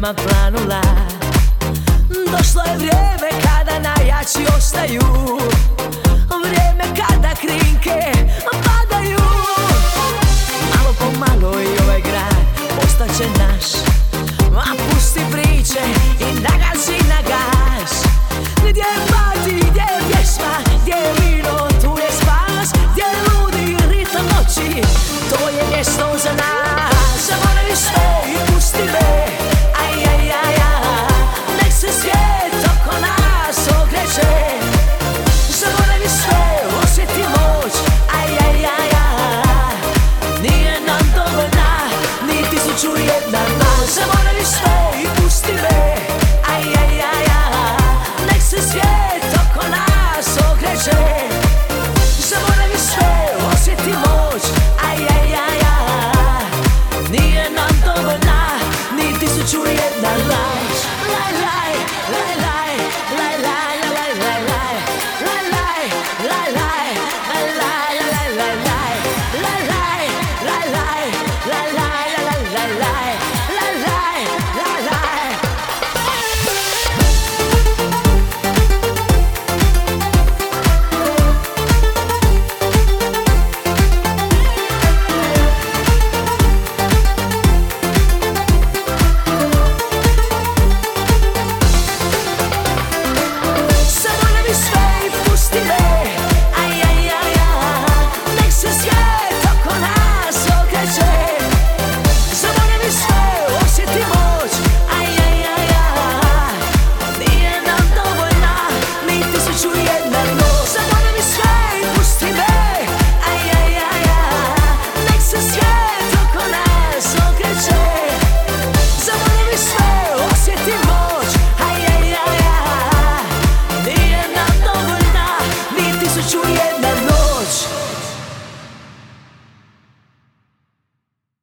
godinama planula. Došlo je vrijeme kada najjači ostaju, vrijeme kada krinke padaju. Malo po malo i ovaj grad postaće naš, a pusti priče i nagazi na gas. Gdje je party, gdje je pjesma, gdje je vino, tu je spas. Gdje je ludi ritam noći, to je mjesto za nas. Zaboravi sve i pusti me, aj, aj, aj, aj. Nek se svijet oko nas okreće. Zaboravi sve, osjeti moć, aj, aj, aj, aj. Nije nam dovoljna ni 1001 noć. Zaboravi sve i pusti me, aj, aj, aj, aj. Nek se svijet oko nas okreće. Zaboravi sve, osjeti moć, aj, aj, aj, aj. Nije nam dovoljna ni 1001 noć. Laj, laj, laj, laj.